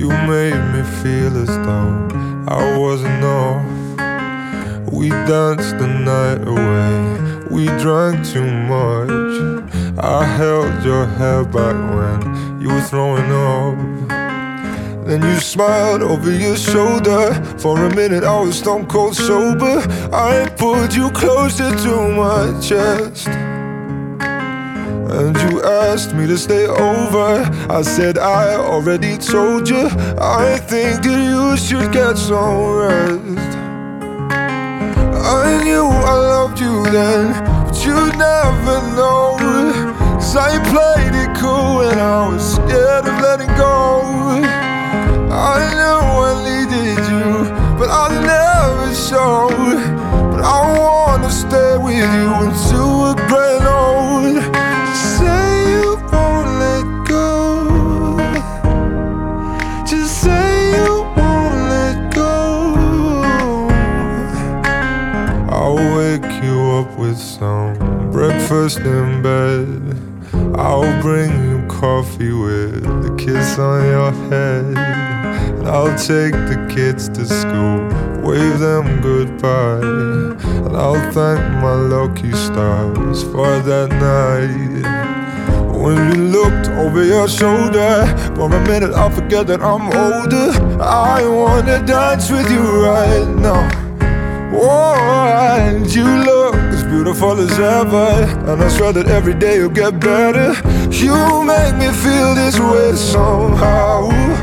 You made me feel as though I wasn't off. We danced the night away, we drank too much. I held your hair back when you were throwing up. Then you smiled over your shoulder. For a minute I was stone cold sober. I pulled you closer to my chest, and you asked me to stay over. I said I already told you. I think that you should get some rest. I knew I loved you then, but you'd never know. 'Cause I played it cool when I was scared of letting go. I knew I needed you, but I never showed. But I wanna stay with you until we're growing old. Just say you won't let go. Just say you won't let go. I'll wake you up with some breakfast in bed. I'll bring you coffee with a kiss on your head. And I'll take the kids to school, wave them goodbye. And I'll thank my lucky stars for that night. When you looked over your shoulder, for a minute I forget that I'm older. I wanna dance with you right now. Oh, and you look as beautiful as ever, and I swear that every day you'll get better. You make me feel this way somehow.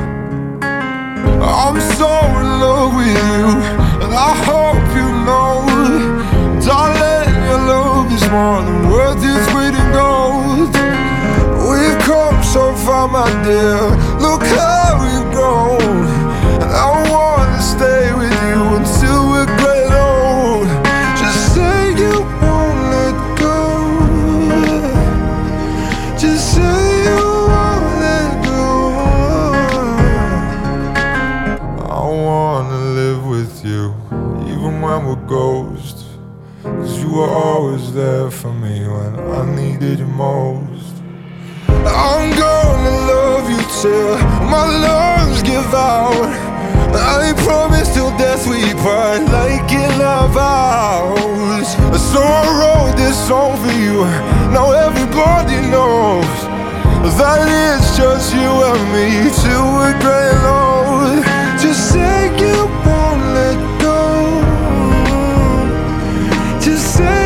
I'm so in love with you, and I hope you know, darling, your love is more than worth its weight in gold. We've come so far, my dear, look how we've grown. And I wanna stay with you until we're great old. Just say you won't let go. Just say you won't let go. I wanna live with you, even when we're ghosts. 'Cause you were always there for me when I needed you most. I'm gonna love you till my lungs give out. I promise till death we part, like in our vows. So I wrote this song for you, now everybody knows that it's just you and me till we're growing old. Just say you won't let go. Just say